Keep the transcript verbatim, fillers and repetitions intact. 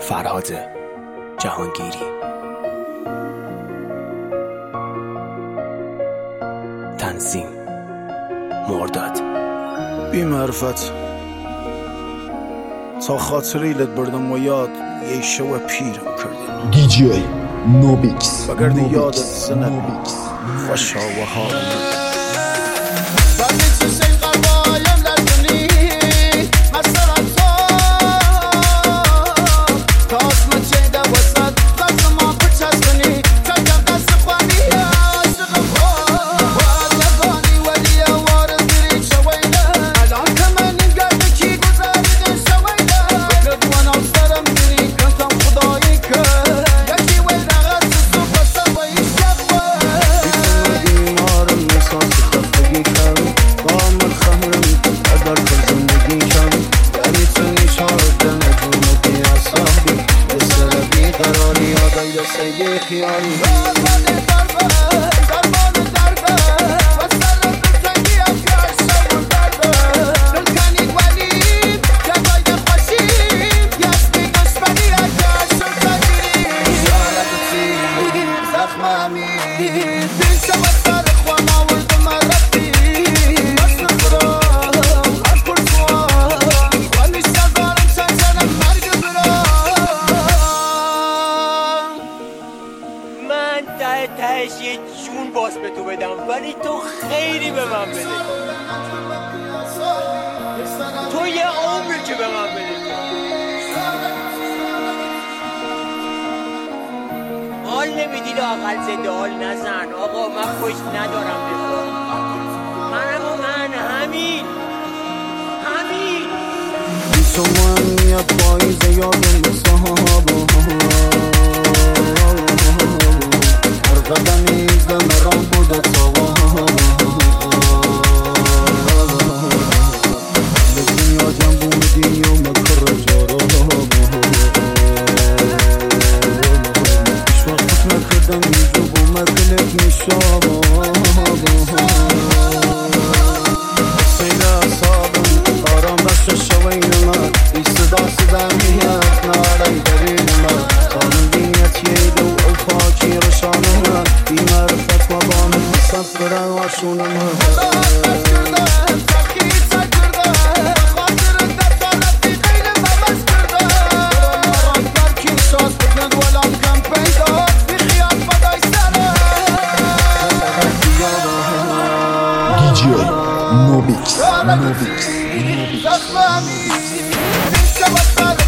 فرهاد جهانگیری. تنظیم مرداد. بی معرفت تا خاطریلت بردم و یاد یه شو پیرم کردم. دی جی نوبیکس بگردی یادت سنت خوشا و حال تهش یه جون باز به تو بدم، ولی تو خیلی به من بده. تو یه عمری که به من بده. حال نمیدید آقل زنده حال نزن. آقا من پشت ندارم بخور. منم و من همین همین تو من یه پاییز یادم به صحابه قدمی به مرام بوده تواب به دنیا جنبو مدینی و مکر جاراب ایش وقت نکردم میجوب و مکلت میشاب سیده اصابم آرام بخش شوین من ای صدا صدا میاد نارای درین من خانم بینیت ییدو او پاکی رشانه من بی معرفت و با من مصف برن و شونه من دی جی نوبیکس نوبیکس نوبیکس